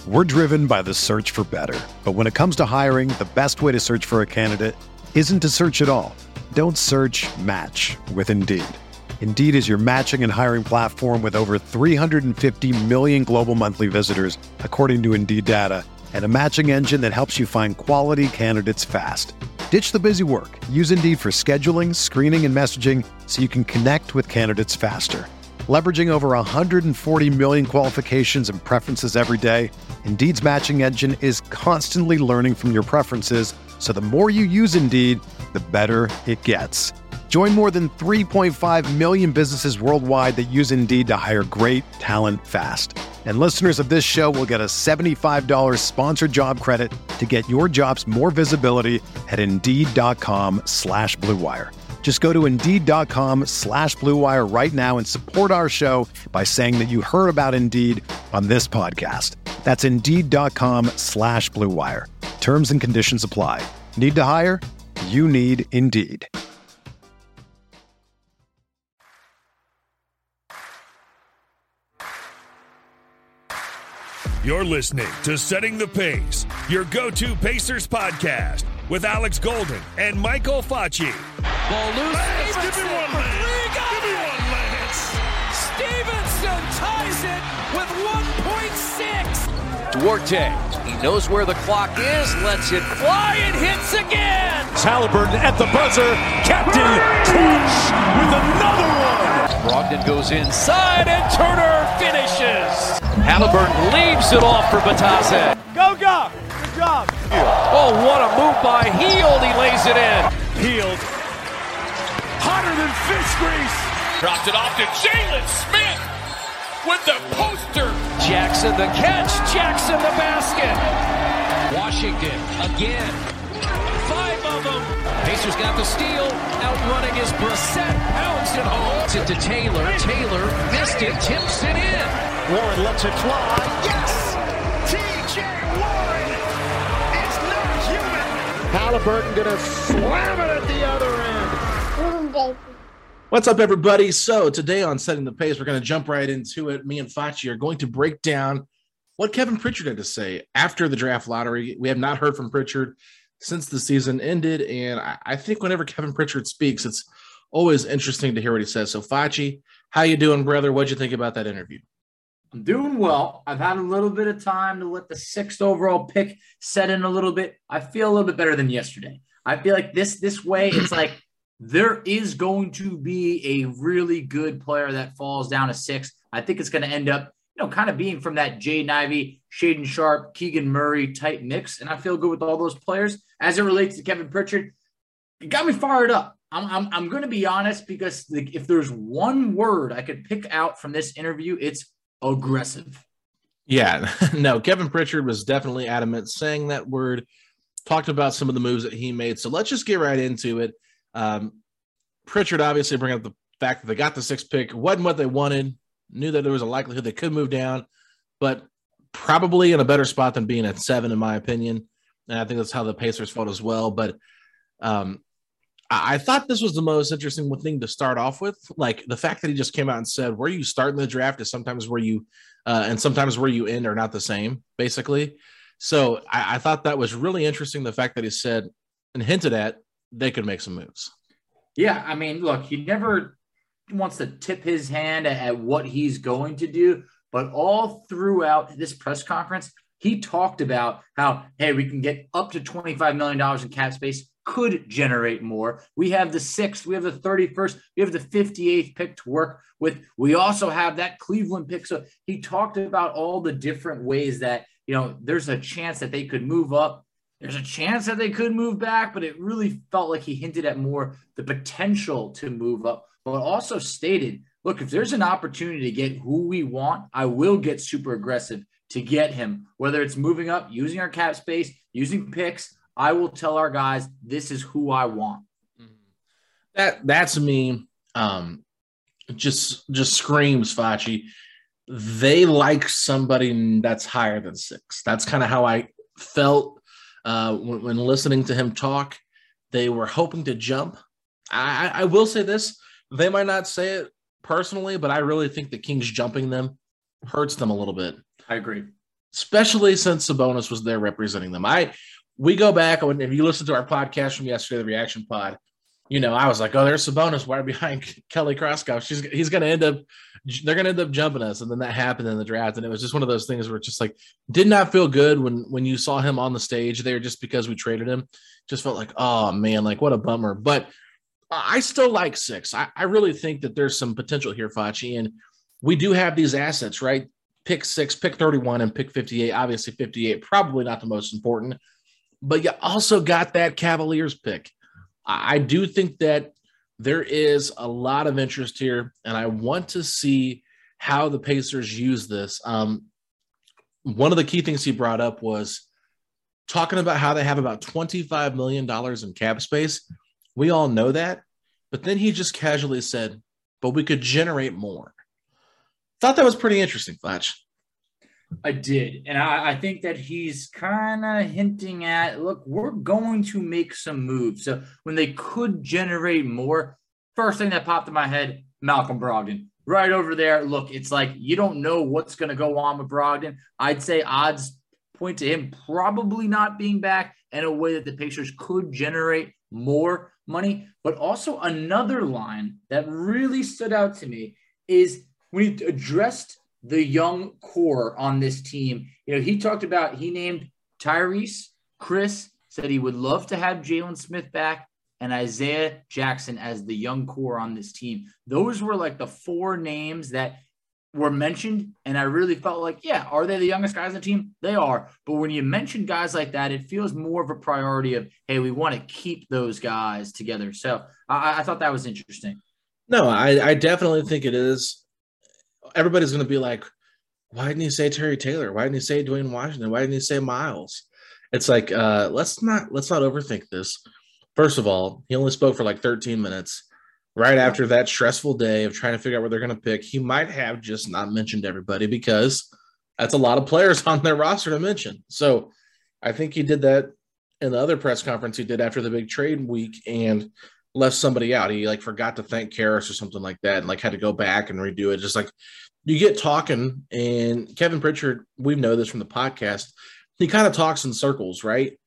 We're driven by the search for better. But when it comes to hiring, the best way to search for a candidate isn't to search at all. Don't search, match with Indeed. Indeed is your matching and hiring platform with over 350 million global monthly visitors, according to Indeed data, and a matching engine that helps you find quality candidates fast. Ditch the busy work. Use Indeed for scheduling, screening, and messaging so you can connect with candidates faster. Leveraging over 140 million qualifications and preferences every day, Indeed's matching engine is constantly learning from your preferences, so the more you use Indeed, the better it gets. Join more than 3.5 million businesses worldwide that use Indeed to hire great talent fast. And listeners of this show will get a $75 sponsored job credit to get your jobs more visibility at Indeed.com/Blue Wire. Just go to Indeed.com/Blue Wire right now and support our show by saying that you heard about Indeed on this podcast. That's Indeed.com/Blue Wire. Terms and conditions apply. Need to hire? You need Indeed. You're listening to Setting the Pace, your go-to Pacers podcast with Alex Golden and Michael Facci. Ball loose. Lance, give me one, Lance. Give me one, Lance. Stevenson ties it with 1.6. Duarte, he knows where the clock is, lets it fly and hits again. Halliburton at the buzzer. Captain Cooch with another one. Brogdon goes inside and Turner finishes. Halliburton leaves it off for Batase. Go, go. Good job. Oh, what a move by Hield. He lays it in. Hield. Hotter than fish grease. Dropped it off to Jalen Smith with the poster. Jackson the catch. Jackson the basket. Washington again. 5 of them. Pacers got the steal. Outrunning is Brissett. Pounds it home. It's it to Taylor. Taylor missed it. Tips it in. Warren lets it fly. Yes! T.J. Warren is not human. Halliburton gonna slam it at the other end. What's up, everybody? So today on Setting the Pace, we're going to jump right into it. Me and Facci are going to break down what Kevin Pritchard had to say after the draft lottery. We have not heard from Pritchard since the season ended, and I think whenever Kevin Pritchard speaks, it's always interesting to hear what he says. So Facci, how you doing, brother? What'd you think about that interview? I'm doing well. I've had a little bit of time to let the 6th overall pick set in a little bit. I feel a little bit better than yesterday. I feel like this way, it's like there is going to be a really good player that falls down to 6. I think it's going to end up, kind of being from that Jaden Ivey, Shaden Sharp, Keegan Murray type mix. And I feel good with all those players. As it relates to Kevin Pritchard, it got me fired up. I'm going to be honest, because if there's one word I could pick out from this interview, it's aggressive. Yeah, no, Kevin Pritchard was definitely adamant saying that word, talked about some of the moves that he made. So let's just get right into it. Pritchard obviously bringing up the fact that they got the 6th pick, wasn't what they wanted, knew that there was a likelihood they could move down, but probably in a better spot than being at 7, in my opinion. And I think that's how the Pacers felt as well. But I thought this was the most interesting thing to start off with. Like the fact that he just came out and said, where you start in the draft is sometimes where you and sometimes where you end are not the same, basically. So I thought that was really interesting. The fact that he said and hinted at they could make some moves. Yeah, I mean, look, he never wants to tip his hand at what he's going to do, but all throughout this press conference, he talked about how, hey, we can get up to $25 million in cap space, could generate more. We have the 6th, we have the 31st, we have the 58th pick to work with. We also have that Cleveland pick. So he talked about all the different ways that, there's a chance that they could move up. There's a chance that they could move back, but it really felt like he hinted at more the potential to move up, but also stated, look, if there's an opportunity to get who we want, I will get super aggressive to get him, whether it's moving up, using our cap space, using picks. I will tell our guys, this is who I want. That's me. Just screams Facci. They like somebody that's higher than 6. That's kind of how I felt when listening to him talk. They were hoping to jump. I will say this. They might not say it personally, but I really think the Kings jumping them hurts them a little bit. I agree. especially since Sabonis was there representing them. We go back, and if you listen to our podcast from yesterday, the reaction pod, I was like, oh, there's Sabonis right behind Kelly Kraskov. They're going to end up jumping us. And then that happened in the draft. And it was just one of those things where it just did not feel good when you saw him on the stage there just because we traded him. Just felt like, oh man, what a bummer. But I still like 6. I really think that there's some potential here, Facci. And we do have these assets, right? Pick 6, pick 31, and pick 58. Obviously 58, probably not the most important. But you also got that Cavaliers pick. I do think that there is a lot of interest here, and I want to see how the Pacers use this. One of the key things he brought up was talking about how they have about $25 million in cap space. We all know that, but then he just casually said, but we could generate more. Thought that was pretty interesting, Fletch. I did. And I think that he's kind of hinting at, look, we're going to make some moves. So when they could generate more, first thing that popped in my head, Malcolm Brogdon. Right over there. Look, it's like you don't know what's going to go on with Brogdon. I'd say odds point to him probably not being back in a way that the Pacers could generate more money. But also another line that really stood out to me is when he addressed the young core on this team. He talked about, he named Tyrese, Chris, said he would love to have Jalen Smith back, and Isaiah Jackson as the young core on this team. Those were the 4 names that were mentioned, and I really felt like, yeah, are they the youngest guys on the team? They are. But when you mention guys like that, it feels more of a priority of, hey, we want to keep those guys together. So I thought that was interesting. No, I definitely think it is. Everybody's going to be like, why didn't he say Terry Taylor? Why didn't he say Dwayne Washington? Why didn't he say Miles? It's like, let's not overthink this. First of all, he only spoke for 13 minutes. Right after that stressful day of trying to figure out what they're going to pick, he might have just not mentioned everybody because that's a lot of players on their roster to mention. So I think he did that in the other press conference he did after the big trade week and left somebody out. He forgot to thank Karras or something like that and had to go back and redo it. Just you get talking, and Kevin Pritchard, we know this from the podcast, he kind of talks in circles, right?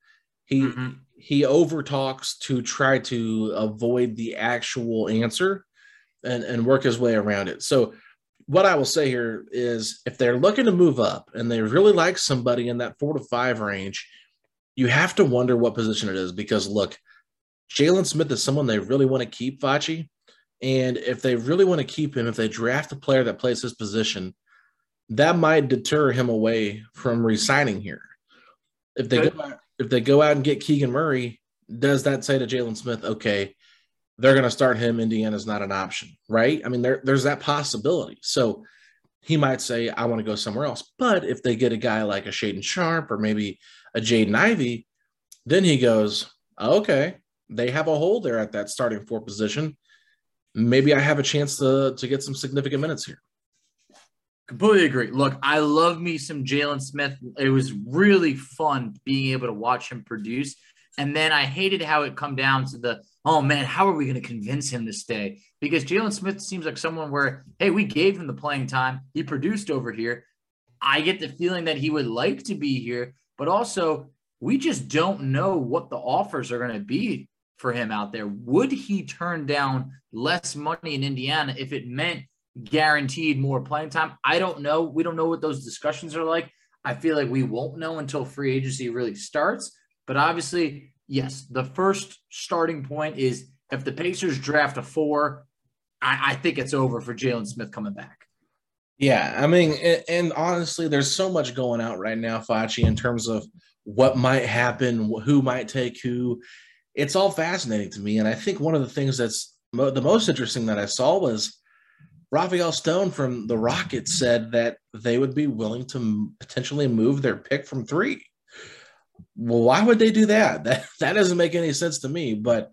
He over talks to try to avoid the actual answer and work his way around it. So what I will say here is if they're looking to move up and they really like somebody in that 4 to 5 range, you have to wonder what position it is because look, Jalen Smith is someone they really want to keep, Facci. And if they really want to keep him, if they draft a player that plays his position, that might deter him away from re-signing here. If they go out and get Keegan Murray, does that say to Jalen Smith, okay, they're going to start him, Indiana's not an option, right? I mean, there's that possibility. So he might say, I want to go somewhere else. But if they get a guy like a Shaedon Sharpe or maybe a Jaden Ivey, then he goes, okay, they have a hole there at that starting 4 position. Maybe I have a chance to get some significant minutes here. Completely agree. Look, I love me some Jalen Smith. It was really fun being able to watch him produce. And then I hated how it come down to oh man, how are we going to convince him to stay? Because Jalen Smith seems like someone where, hey, we gave him the playing time. He produced over here. I get the feeling that he would like to be here, but also we just don't know what the offers are going to be for him out there. Would he turn down less money in Indiana if it meant guaranteed more playing time? I don't know. We don't know what those discussions are like. I feel like we won't know until free agency really starts. But obviously, yes, the first starting point is if the Pacers draft a 4, I think it's over for Jalen Smith coming back. Yeah, I mean, and honestly, there's so much going out right now, Facci, in terms of what might happen, who might take who. It's all fascinating to me. And I think one of the things that's the most interesting that I saw was Rafael Stone from the Rockets said that they would be willing to potentially move their pick from 3. Well, why would they do that? That doesn't make any sense to me. But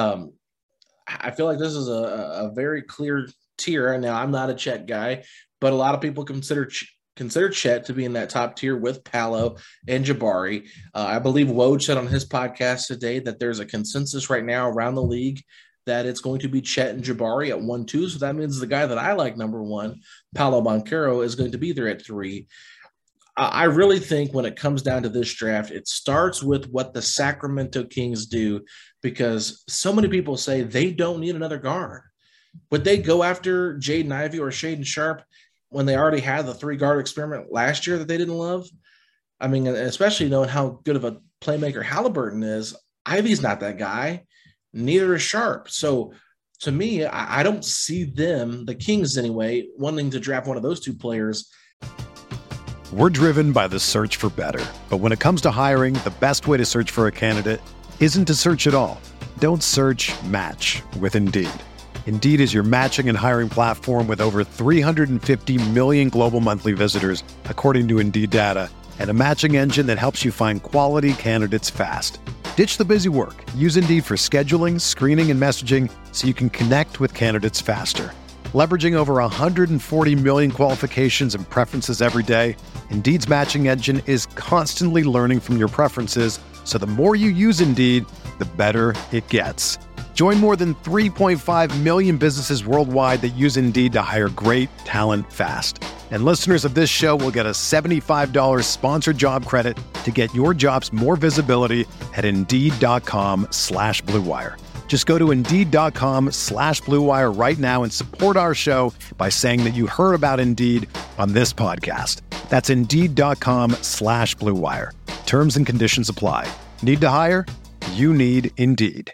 I feel like this is a very clear tier. Now, I'm not a Chet guy, but a lot of people consider Chet to be in that top tier with Paolo and Jabari. I believe Woj said on his podcast today that there's a consensus right now around the league that it's going to be Chet and Jabari at 1-2. So that means the guy that I like, number 1, Paolo Banchero, is going to be there at 3. I really think when it comes down to this draft, it starts with what the Sacramento Kings do, because so many people say they don't need another guard. Would they go after Jaden Ivey or Shaedon Sharpe when they already had the 3-guard experiment last year that they didn't love? I mean, especially knowing how good of a playmaker Halliburton is. Ivey's not that guy. Neither is Sharpe. So to me, I don't see them, the Kings anyway, wanting to draft one of those two players. We're driven by the search for better. But when it comes to hiring, the best way to search for a candidate isn't to search at all. Don't search, match with Indeed. Indeed is your matching and hiring platform with over 350 million global monthly visitors, according to Indeed data, and a matching engine that helps you find quality candidates fast. Ditch the busy work. Use Indeed for scheduling, screening, and messaging so you can connect with candidates faster. Leveraging over 140 million qualifications and preferences every day, Indeed's matching engine is constantly learning from your preferences, so the more you use Indeed, the better it gets. Join more than 3.5 million businesses worldwide that use Indeed to hire great talent fast. And listeners of this show will get a $75 sponsored job credit to get your jobs more visibility at Indeed.com/Blue Wire. Just go to Indeed.com/Blue Wire right now and support our show by saying that you heard about Indeed on this podcast. That's Indeed.com/Blue Wire. Terms and conditions apply. Need to hire? You need Indeed.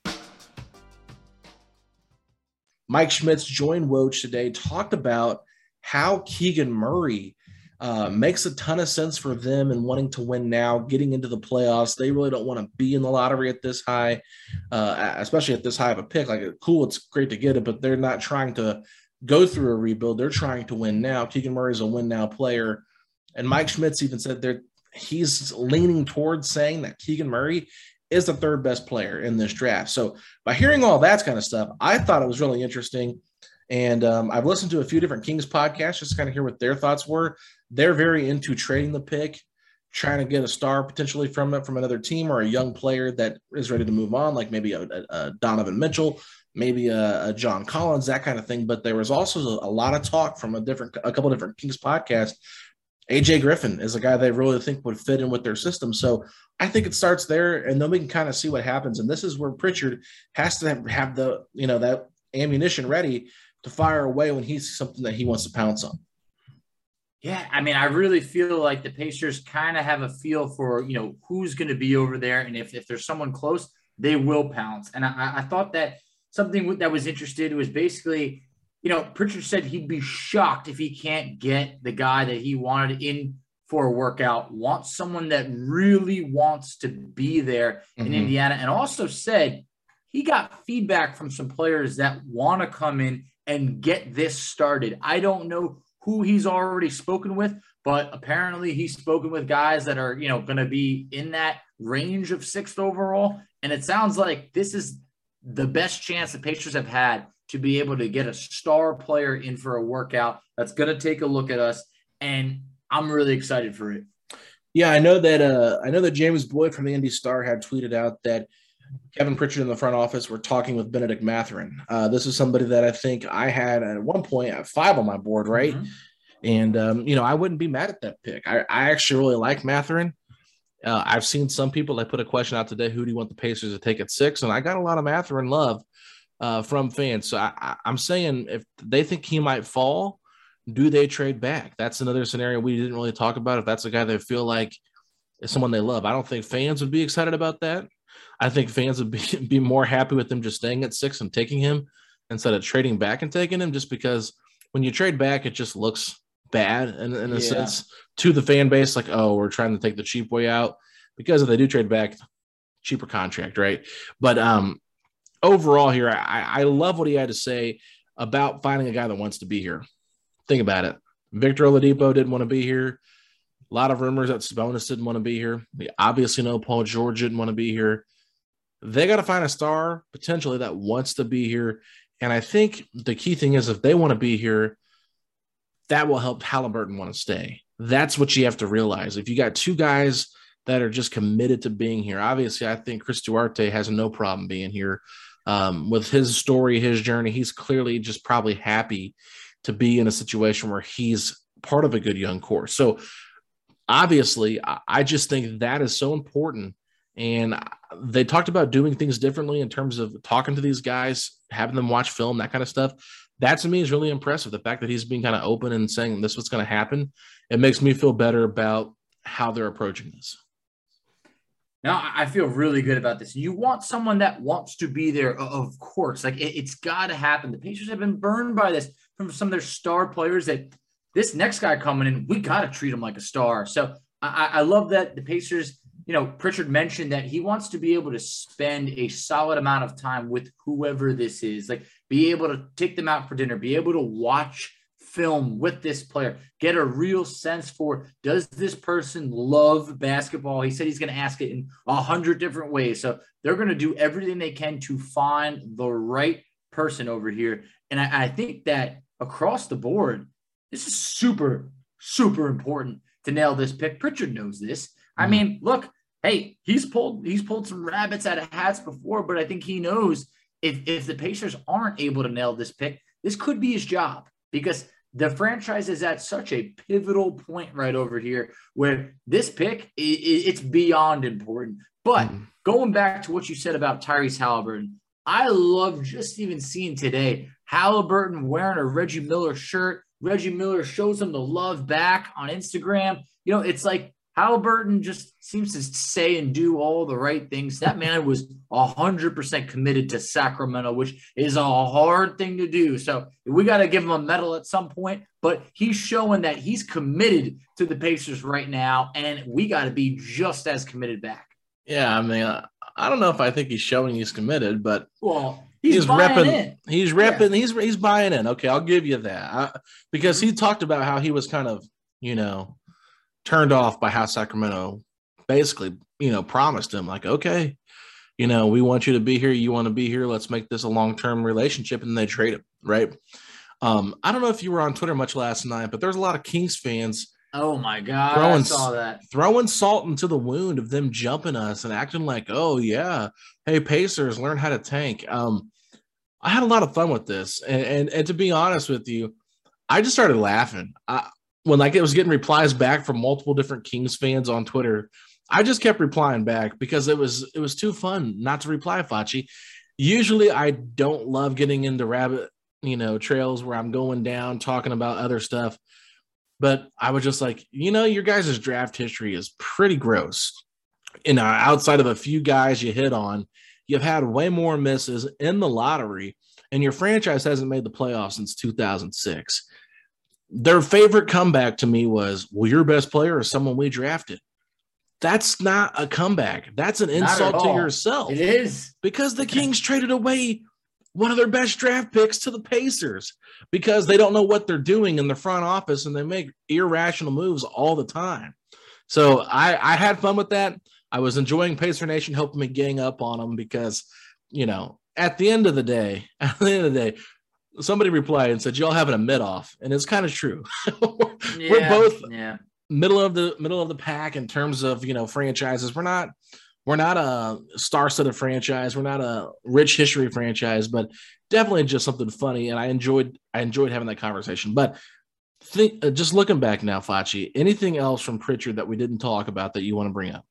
Mike Schmitz joined Woj today, talked about how Keegan Murray makes a ton of sense for them and wanting to win now, getting into the playoffs. They really don't want to be in the lottery at this high, especially at this high of a pick. Like, cool, it's great to get it, but they're not trying to go through a rebuild. They're trying to win now. Keegan Murray is a win now player. And Mike Schmitz even said he's leaning towards saying that Keegan Murray is the third best player in this draft. So by hearing all that kind of stuff, I thought it was really interesting. And I've listened to a few different Kings podcasts just to kind of hear what their thoughts were. They're very into trading the pick, trying to get a star potentially from another team or a young player that is ready to move on, like maybe a Donovan Mitchell, maybe a John Collins, that kind of thing. But there was also a lot of talk from a couple of different Kings podcasts. AJ Griffin is a guy they really think would fit in with their system. So I think it starts there, and then we can kind of see what happens. And this is where Pritchard has to have the, that ammunition ready to fire away when he sees something that he wants to pounce on. Yeah, I mean, I really feel like the Pacers kind of have a feel for, who's going to be over there. And if there's someone close, they will pounce. And I thought that something that was interesting was basically, Pritchard said he'd be shocked if he can't get the guy that he wanted in for a workout, wants someone that really wants to be there in Indiana. And also said he got feedback from some players that want to come in and get this started. I don't know who he's already spoken with, but apparently he's spoken with guys that are, going to be in that range of 6th overall. And it sounds like this is the best chance the Pacers have had to be able to get a star player in for a workout that's going to take a look at us. And I'm really excited for it. Yeah, I know that James Boyd from the Indy Star had tweeted out that Kevin Pritchard in the front office were talking with Benedict Mathurin. This is somebody that I think I had at one point at 5 on my board, right? And, I wouldn't be mad at that pick. I actually really like Mathurin. I've seen some people that put a question out today, who do you want the Pacers to take at 6? And I got a lot of Mathurin love from fans. So I'm saying if they think he might fall, do they trade back? That's another scenario we didn't really talk about. If that's a guy they feel like is someone they love, I don't think fans would be excited about that. I think fans would be more happy with them just staying at 6 and taking him instead of trading back and taking him, just because when you trade back, it just looks bad in a sense to the fan base. Like, oh, we're trying to take the cheap way out, because if they do trade back, cheaper contract, right? But overall here, I love what he had to say about finding a guy that wants to be here. Think about it. Victor Oladipo didn't want to be here. A lot of rumors that Sabonis didn't want to be here. We obviously know Paul George didn't want to be here. They got to find a star potentially that wants to be here. And I think the key thing is, if they want to be here, that will help Halliburton want to stay. That's what you have to realize. If you got two guys that are just committed to being here, obviously I think Chris Duarte has no problem being here. With his story, his journey, he's clearly just probably happy to be in a situation where he's part of a good young core. So obviously, I just think that is so important. And they talked about doing things differently in terms of talking to these guys, having them watch film, that kind of stuff. That to me is really impressive. The fact that he's being kind of open and saying this is what's going to happen, it makes me feel better about how they're approaching this. Now, I feel really good about this. You want someone that wants to be there, of course. Like, it's got to happen. The Pacers have been burned by this from some of their star players that this next guy coming in, we got to treat him like a star. So I love that the Pacers, Pritchard mentioned that he wants to be able to spend a solid amount of time with whoever this is, like be able to take them out for dinner, be able to watch film with this player, get a real sense for, does this person love basketball? He said he's going to ask it in 100 different ways. So they're going to do everything they can to find the right person over here. And I think that across the board, this is super, super important to nail this pick. Pritchard knows this. I mean, look, hey, he's pulled some rabbits out of hats before, but I think he knows if the Pacers aren't able to nail this pick, this could be his job, because the franchise is at such a pivotal point right over here where this pick, it's beyond important. But going back to what you said about Tyrese Halliburton, I love just even seeing today Halliburton wearing a Reggie Miller shirt. Reggie Miller shows him the love back on Instagram. It's like Halliburton just seems to say and do all the right things. That man was 100% committed to Sacramento, which is a hard thing to do. So we got to give him a medal at some point, but he's showing that he's committed to the Pacers right now, and we got to be just as committed back. Yeah, I mean, I don't know if I think he's showing he's committed, but he's repping. In. He's repping. Yeah. He's buying in. Okay, I'll give you that. Because he talked about how he was kind of, turned off by how Sacramento basically, promised him, like, okay, we want you to be here. You want to be here. Let's make this a long-term relationship. And they trade him, right? I don't know if you were on Twitter much last night, but there's a lot of Kings fans. Oh my God, I saw that. Throwing salt into the wound of them jumping us and acting like, oh yeah, hey, Pacers, learn how to tank. I had a lot of fun with this. And to be honest with you, I just started laughing. When it was getting replies back from multiple different Kings fans on Twitter, I just kept replying back because it was too fun not to reply, Facci. Usually I don't love getting into rabbit, trails where I'm going down talking about other stuff. But I was just like, your guys' draft history is pretty gross. Outside of a few guys you hit on, you've had way more misses in the lottery, and your franchise hasn't made the playoffs since 2006. Their favorite comeback to me was, well, your best player is someone we drafted. That's not a comeback. That's an insult to yourself. It is. Because the Kings traded away one of their best draft picks to the Pacers because they don't know what they're doing in the front office and they make irrational moves all the time. So I had fun with that. I was enjoying Pacer Nation helping me gang up on them because, at the end of the day, somebody replied and said, y'all having a mid-off. And it's kind of true. We're both middle of the pack in terms of, franchises. We're not a star-studded franchise. We're not a rich history franchise, but definitely just something funny. And I enjoyed having that conversation. But just looking back now, Facci, anything else from Pritchard that we didn't talk about that you want to bring up?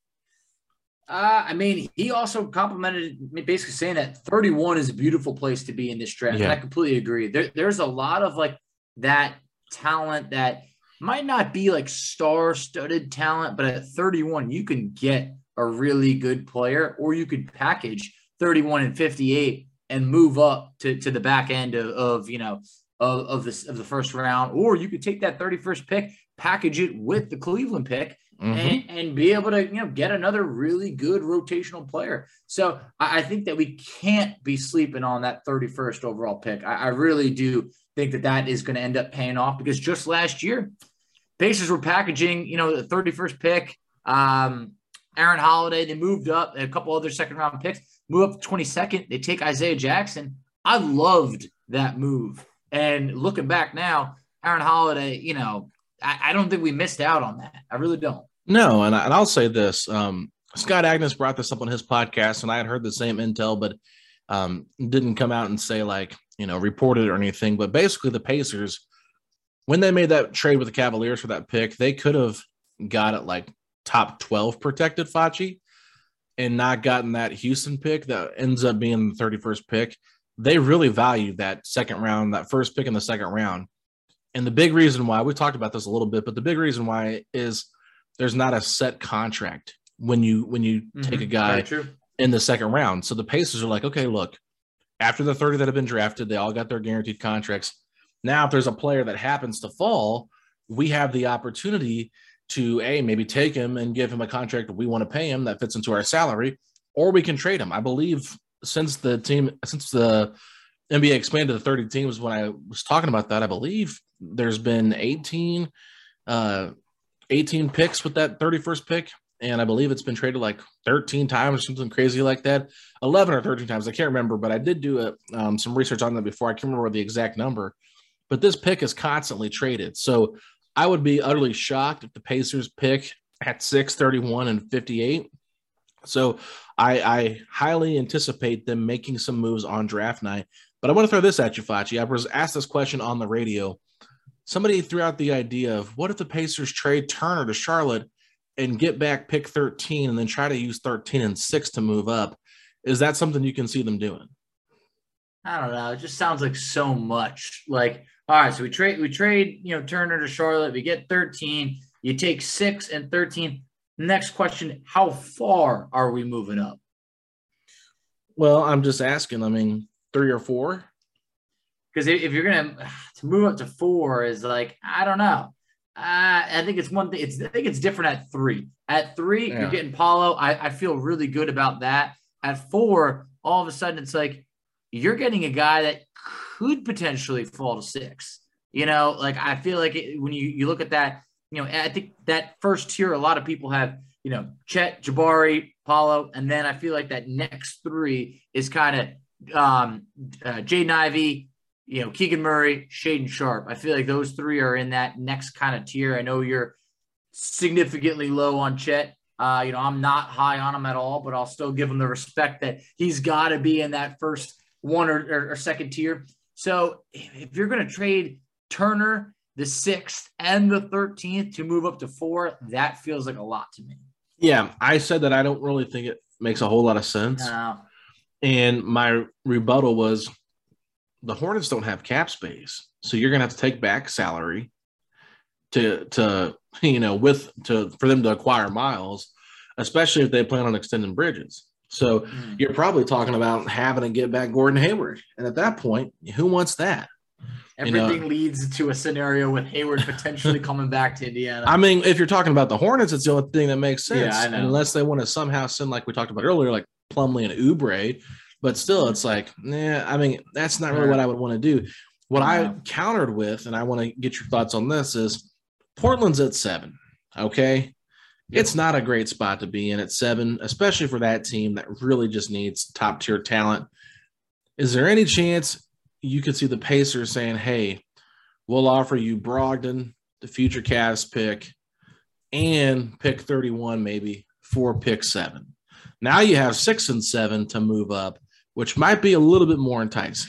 He also complimented me, basically saying that 31 is a beautiful place to be in this draft. Yeah. And I completely agree. There's a lot of like that talent that might not be like star-studded talent, but at 31, you can get a really good player, or you could package 31 and 58 and move up to the back end of the first round, or you could take that 31st pick, package it with the Cleveland pick, and be able to, get another really good rotational player. So I think that we can't be sleeping on that 31st overall pick. I really do think that is going to end up paying off, because just last year, Pacers were packaging, the 31st pick, Aaron Holiday. They moved up a couple other second-round picks, move up to 22nd. They take Isaiah Jackson. I loved that move. And looking back now, Aaron Holiday, I don't think we missed out on that. I really don't. No, and I'll say this. Scott Agnes brought this up on his podcast, and I had heard the same intel, but didn't come out and say, report it or anything. But basically the Pacers, when they made that trade with the Cavaliers for that pick, they could have got it like top 12 protected Facci and not gotten that Houston pick that ends up being the 31st pick, they really valued that second round, that first pick in the second round. And the big reason why, we talked about this a little bit, but the big reason why is there's not a set contract when you take a guy in the second round. So the Pacers are like, okay, look, after the 30 that have been drafted, they all got their guaranteed contracts. Now, if there's a player that happens to fall, we have the opportunity to maybe take him and give him a contract we want to pay him that fits into our salary, or we can trade him. I believe since the NBA expanded to 30 teams, when I was talking about that, I believe there's been 18 picks with that 31st pick. And I believe it's been traded like 13 times or something crazy like that. 11 or 13 times. I can't remember, but I did do some research on that before. I can't remember the exact number. But this pick is constantly traded. So I would be utterly shocked if the Pacers pick at 6, 31, and 58. So I highly anticipate them making some moves on draft night. But I want to throw this at you, Facci. I was asked this question on the radio. Somebody threw out the idea of, what if the Pacers trade Turner to Charlotte and get back pick 13 and then try to use 13 and 6 to move up? Is that something you can see them doing? I don't know. It just sounds like so much. Like, all right, so we trade, Turner to Charlotte. We get 13. You take 6 and 13. Next question, how far are we moving up? Well, I'm just asking. I mean, 3 or 4? Because if you're going to move up to 4 is like, I don't know. I think it's one thing. I think it's different at 3. At 3, You're getting Paolo. I feel really good about that. At 4, all of a sudden it's like you're getting a guy that could potentially fall to 6. Like I feel like when you look at that, I think that first tier, a lot of people have, Chet, Jabari, Paolo, and then I feel like that next 3 is kind of Jaden Ivey, Keegan Murray, Shaedon Sharpe. I feel like those 3 are in that next kind of tier. I know you're significantly low on Chet. I'm not high on him at all, but I'll still give him the respect that he's got to be in that first 1 or second tier. So if you're going to trade Turner, the 6th and the 13th to move up to 4, that feels like a lot to me. Yeah, I said that I don't really think it makes a whole lot of sense. No. And my rebuttal was, the Hornets don't have cap space, so you're going to have to take back salary for them to acquire Miles, especially if they plan on extending Bridges. So you're probably talking about having to get back Gordon Hayward, and at that point, who wants that? Everything leads to a scenario with Hayward potentially coming back to Indiana. I mean, if you're talking about the Hornets, it's the only thing that makes sense. Yeah, I know. Unless they want to somehow send, like we talked about earlier, like Plumlee and Oubre. But still, it's like, I mean, that's not really what I would want to do. What I countered with, and I want to get your thoughts on this, is Portland's at 7, okay? Yep. It's not a great spot to be in at 7, especially for that team that really just needs top-tier talent. Is there any chance you could see the Pacers saying, hey, we'll offer you Brogdon, the future Cavs pick, and pick 31 maybe for pick 7? Now you have 6 and 7 to move up, which might be a little bit more enticing.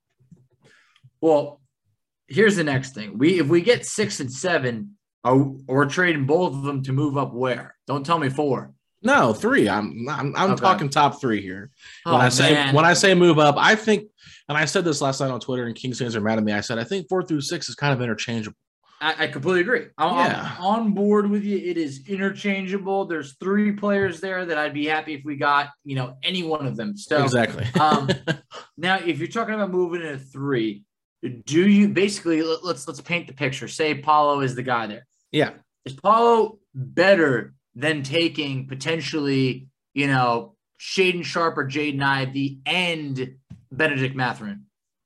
Well, here's the next thing. If we get 6 and 7, we're trading both of them to move up where? Don't tell me 4. No, 3. I'm okay. Talking top 3 here. When I say move up, I think, and I said this last night on Twitter, and Kings fans are mad at me. I said I think 4 through 6 is kind of interchangeable. I completely agree. I'm on board with you. It is interchangeable. There's 3 players there that I'd be happy if we got, any one of them. So exactly. Now, if you're talking about moving into 3, do you basically let's paint the picture. Say Paolo is the guy there. Yeah. Is Paolo better than taking potentially, Shaedon Sharpe or Jaden Ivey and Benedict Mathurin?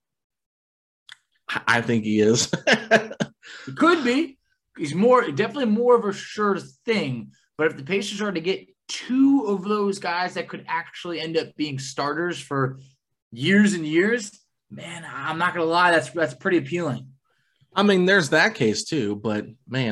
I think he is. He could be. He's definitely more of a sure thing. But if the Pacers are to get 2 of those guys that could actually end up being starters for years and years, man, I'm not gonna lie, that's pretty appealing. I mean, there's that case too, but man,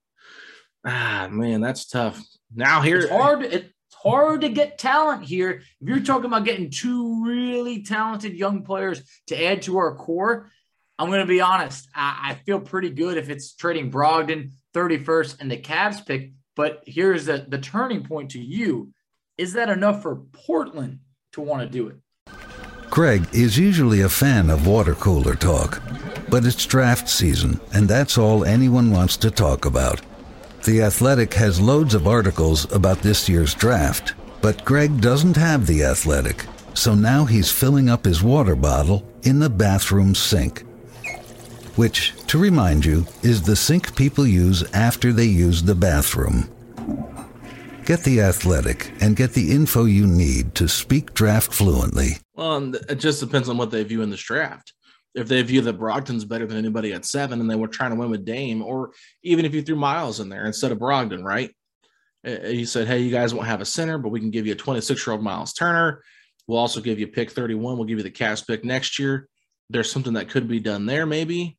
that's tough. Now it's hard to get talent here. If you're talking about getting 2 really talented young players to add to our core, I'm going to be honest. I feel pretty good if it's trading Brogdon 31st and the Cavs pick. But here's the turning point to you. Is that enough for Portland to want to do it? Greg is usually a fan of water cooler talk, but it's draft season, and that's all anyone wants to talk about. The Athletic has loads of articles about this year's draft, but Greg doesn't have The Athletic, so now he's filling up his water bottle in the bathroom sink, which, to remind you, is the sink people use after they use the bathroom. Get The Athletic and get the info you need to speak draft fluently. Well, it just depends on what they view in this draft. If they view that Brogdon's better than anybody at 7 and they were trying to win with Dame, or even if you threw Miles in there instead of Brogdon, right? You said, hey, you guys won't have a center, but we can give you a 26-year-old Miles Turner. We'll also give you pick 31. We'll give you the Cavs pick next year. There's something that could be done there maybe.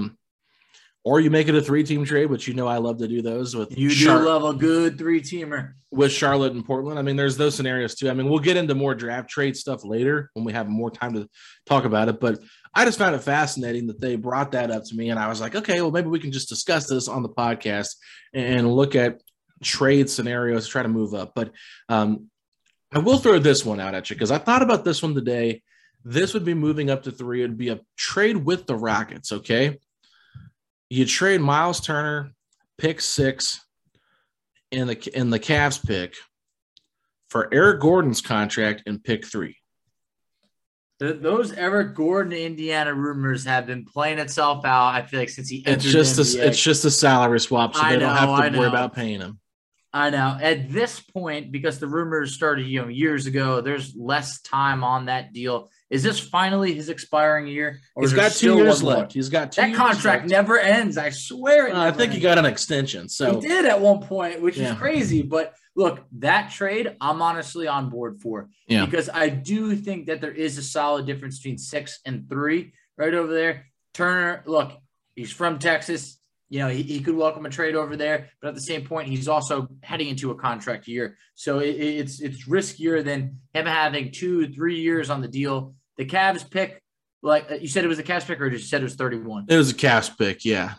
Or you make it a 3-team trade, which you know I love to do those with. You do love a good 3-teamer. With Charlotte and Portland. I mean, there's those scenarios too. I mean, we'll get into more draft trade stuff later when we have more time to talk about it. But I just found it fascinating that they brought that up to me. And I was like, okay, well, maybe we can just discuss this on the podcast and look at trade scenarios, try to move up. But I will throw this one out at you because I thought about this one today. This would be moving up to 3. It would be a trade with the Rockets, okay? You trade Miles Turner, pick 6, in the Cavs pick for Eric Gordon's contract and pick 3. Those Eric Gordon Indiana rumors have been playing itself out. I feel like since he entered it's just a salary swap, so they don't have to worry about paying him. I know. At this point, because the rumors started years ago, there's less time on that deal. Is this finally his expiring year? Or he's got 2 years left. He's got 2 years left. That contract never ends. I swear. I think he got an extension. So he did at one point, which is crazy. But look, that trade, I'm honestly on board for. Yeah. Because I do think that there is a solid difference between 6 and 3 right over there. Turner, look, he's from Texas. You know, he could welcome a trade over there, but at the same point, he's also heading into a contract year. So it's riskier than him having 2-3 years on the deal. The Cavs pick, like you said, it was a Cavs pick, or you said it was 31? It was a Cavs pick, yeah.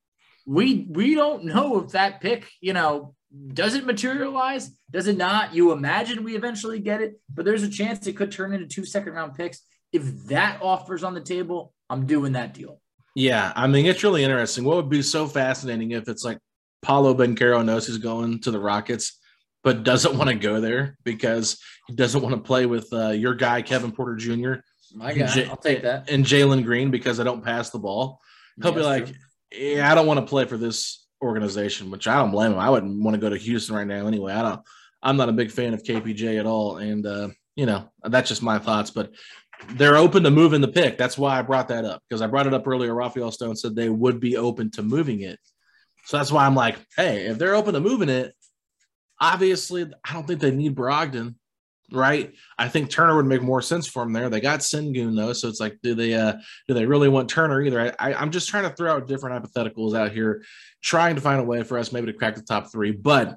We don't know if that pick, does it materialize? Does it not? You imagine we eventually get it, but there's a chance it could turn into 2 second-round picks. If that offer's on the table, I'm doing that deal. Yeah, I mean, it's really interesting. What would be so fascinating if it's like Paolo Banchero knows he's going to the Rockets, but doesn't want to go there because he doesn't want to play with your guy, Kevin Porter Jr. My guy, I'll take that. And Jalen Green because I don't pass the ball. He'll be like, I don't want to play for this organization, which I don't blame him. I wouldn't want to go to Houston right now anyway. I'm not a big fan of KPJ at all. And, that's just my thoughts. But they're open to moving the pick. That's why I brought that up, because I brought it up earlier. Raphael Stone said they would be open to moving it. So that's why I'm like, hey, if they're open to moving it, obviously I don't think they need Brogdon, right? I think Turner would make more sense for them there. They got Sengun though, so it's like, do they really want Turner either? I'm just trying to throw out different hypotheticals out here, trying to find a way for us maybe to crack the top 3. But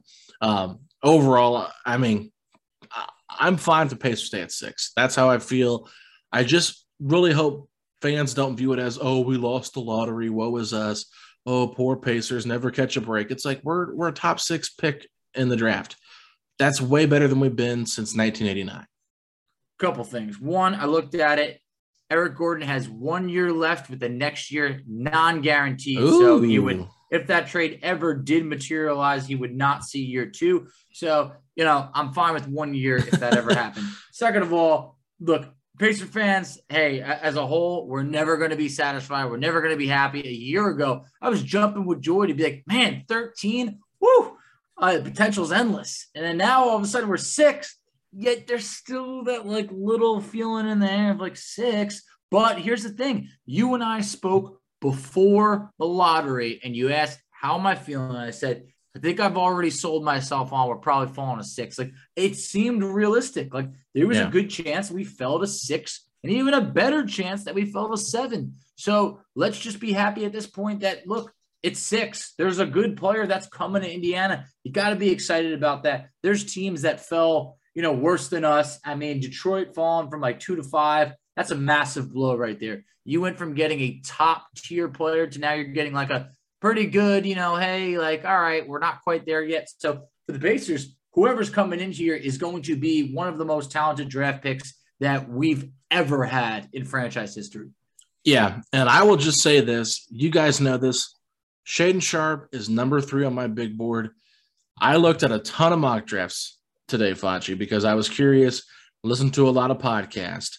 overall, I mean, I'm fine to Pacers stay at 6. That's how I feel. I just really hope fans don't view it as, oh, we lost the lottery. Woe is us. Oh, poor Pacers, never catch a break. It's like we're a top 6 pick in the draft. That's way better than we've been since 1989. Couple things. One, I looked at it. Eric Gordon has 1 year left with the next year non-guaranteed. Ooh. So he would, if that trade ever did materialize, he would not see year 2. So, I'm fine with 1 year if that ever happened. Second of all, look, Pacer fans, hey, as a whole, we're never going to be satisfied. We're never going to be happy. A year ago, I was jumping with joy to be like, man, 13, woo, the potential's endless. And then now all of a sudden we're 6, yet there's still that little feeling in the air of 6. But here's the thing. You and I spoke before the lottery, and you asked, how am I feeling? And I said, I think I've already sold myself on. We're probably falling to 6. It seemed realistic. There was a good chance we fell to 6, and even a better chance that we fell to 7. So let's just be happy at this point that, look, it's 6. There's a good player that's coming to Indiana. You got to be excited about that. There's teams that fell, worse than us. I mean, Detroit falling from 2 to 5. That's a massive blow right there. You went from getting a top tier player to now you're getting a pretty good, hey, like, all right, we're not quite there yet. So for the Pacers, whoever's coming in here is going to be one of the most talented draft picks that we've ever had in franchise history. Yeah, and I will just say this. You guys know this. Shaedon Sharpe is number 3 on my big board. I looked at a ton of mock drafts today, Facci, because I was curious, listened to a lot of podcasts.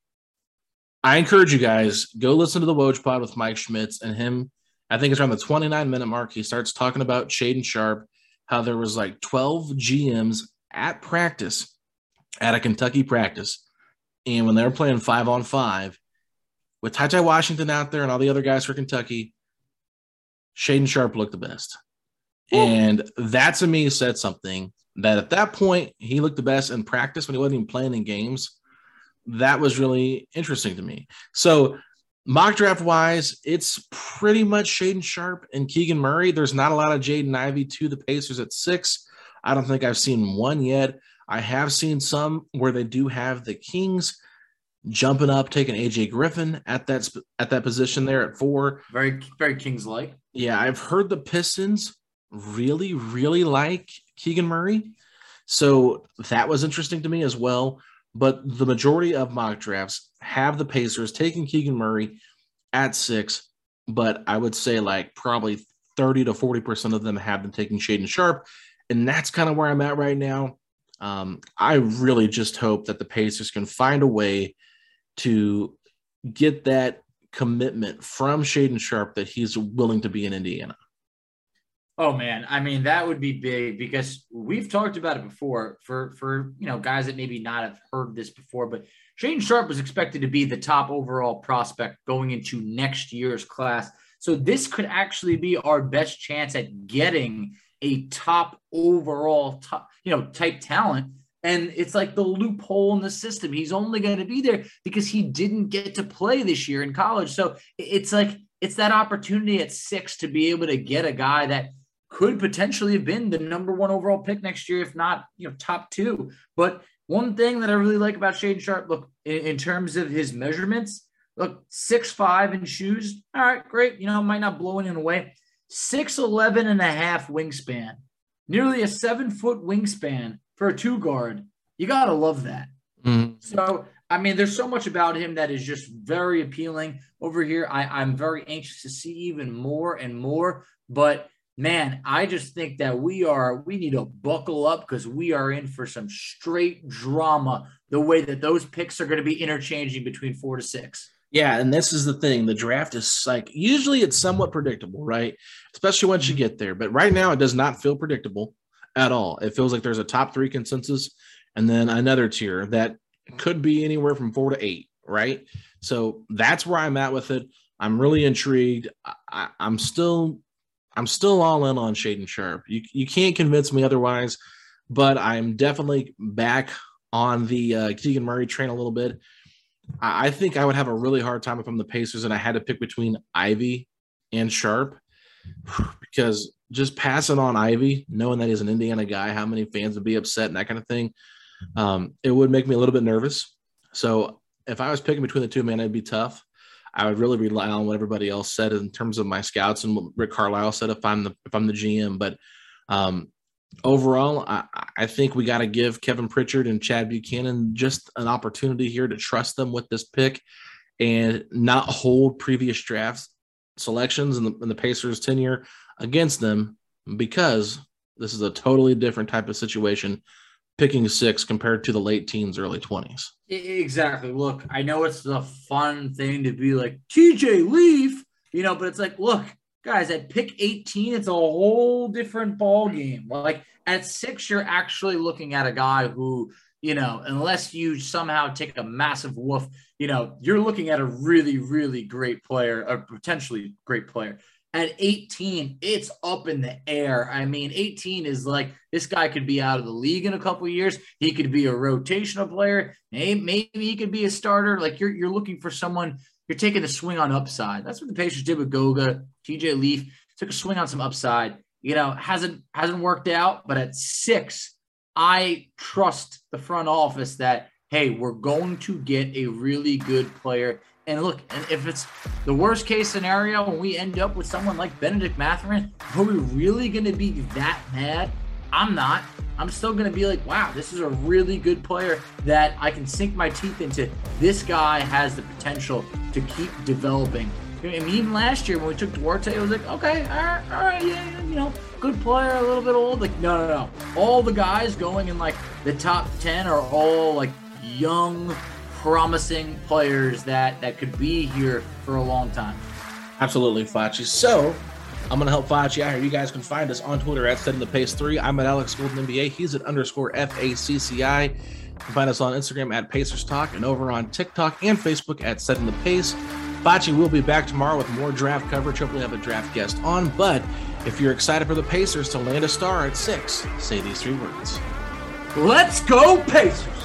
I encourage you guys, go listen to the Woj Pod with Mike Schmitz and him. I think it's around the 29-minute mark. He starts talking about Shaedon Sharpe, how there was like 12 GMs at practice, at a Kentucky practice. And when they were playing 5-on-5, with Ty Washington out there and all the other guys for Kentucky, Shaedon Sharpe looked the best. Ooh. And that to me said something that at that point, he looked the best in practice when he wasn't even playing in games. That was really interesting to me. So mock draft wise, it's pretty much Shaedon Sharpe and Keegan Murray. There's not a lot of Jaden Ivey to the Pacers at 6. I don't think I've seen one yet. I have seen some where they do have the Kings jumping up, taking AJ Griffin at that position there at 4. Very, very Kings-like. Yeah, I've heard the Pistons really, really like Keegan Murray. So that was interesting to me as well. But the majority of mock drafts have the Pacers taking Keegan Murray at 6. But I would say like probably 30 to 40% of them have been taking Shaedon Sharpe. And that's kind of where I'm at right now. I really just hope that the Pacers can find a way to get that commitment from Shaedon Sharpe that he's willing to be in Indiana. Oh man, I mean, that would be big because we've talked about it before for guys that maybe not have heard this before, but Shaedon Sharpe was expected to be the top overall prospect going into next year's class. So this could actually be our best chance at getting a top overall type talent. And it's like the loophole in the system. He's only going to be there because he didn't get to play this year in college. So it's that opportunity at 6 to be able to get a guy that could potentially have been the number 1 overall pick next year, if not, top 2. But one thing that I really like about Shaedon Sharpe, look, in terms of his measurements, look, 6'5" in shoes. All right, great. Might not blow it in away. 6'11" and a half wingspan, nearly a 7-foot wingspan for a 2 guard. You got to love that. Mm-hmm. So, I mean, there's so much about him that is just very appealing over here. I'm very anxious to see even more and more, but man, I just think that we need to buckle up because we are in for some straight drama, the way that those picks are going to be interchanging between 4 to 6. Yeah, and this is the thing. The draft is usually it's somewhat predictable, right? Especially once you get there. But right now it does not feel predictable at all. It feels like there's a top 3 consensus and then another tier that could be anywhere from 4 to 8, right? So that's where I'm at with it. I'm really intrigued. I'm still all in on Shaedon Sharpe. You can't convince me otherwise, but I'm definitely back on the Keegan Murray train a little bit. I think I would have a really hard time if I'm the Pacers and I had to pick between Ivey and Sharpe, because just passing on Ivey, knowing that he's an Indiana guy, how many fans would be upset and that kind of thing, it would make me a little bit nervous. So if I was picking between the two, man, it'd be tough. I would really rely on what everybody else said in terms of my scouts and what Rick Carlisle said if I'm the GM. But overall, I think we got to give Kevin Pritchard and Chad Buchanan just an opportunity here to trust them with this pick and not hold previous draft selections in the Pacers' tenure against them, because this is a totally different type of situation, picking 6 compared to the late teens, early 20s. Exactly. Look, I know it's the fun thing to be like TJ Leaf, but it's like, look, guys, at pick 18, it's a whole different ball game. Like at 6, you're actually looking at a guy who, unless you somehow take a massive woof, you're looking at a really, really great player, a potentially great player. At 18, it's up in the air. I mean, 18 is like, this guy could be out of the league in a couple of years. He could be a rotational player. Maybe he could be a starter. Like you're looking for someone. You're taking a swing on upside. That's what the Pacers did with Goga. TJ Leaf took a swing on some upside. Hasn't worked out. But at 6, I trust the front office that, hey, we're going to get a really good player And look, and if it's the worst case scenario when we end up with someone like Benedict Mathurin, are we really going to be that mad? I'm not. I'm still going to be like, wow, this is a really good player that I can sink my teeth into. This guy has the potential to keep developing. I mean, even last year when we took Duarte, it was like, okay, all right, yeah, good player, a little bit old. Like, no. All the guys going in like the top 10 are all like young, promising players that could be here for a long time. Absolutely, Facci. So I'm going to help Facci out here. You guys can find us on Twitter at @SettingThePace3. I'm at Alex Golden NBA. He's at _FACCI. You can find us on Instagram at Pacers Talk and over on TikTok and Facebook at Setting the Pace. Facci will be back tomorrow with more draft coverage. Hopefully have a draft guest on. But if you're excited for the Pacers to land a star at 6, say these 3 words. Let's go, Pacers!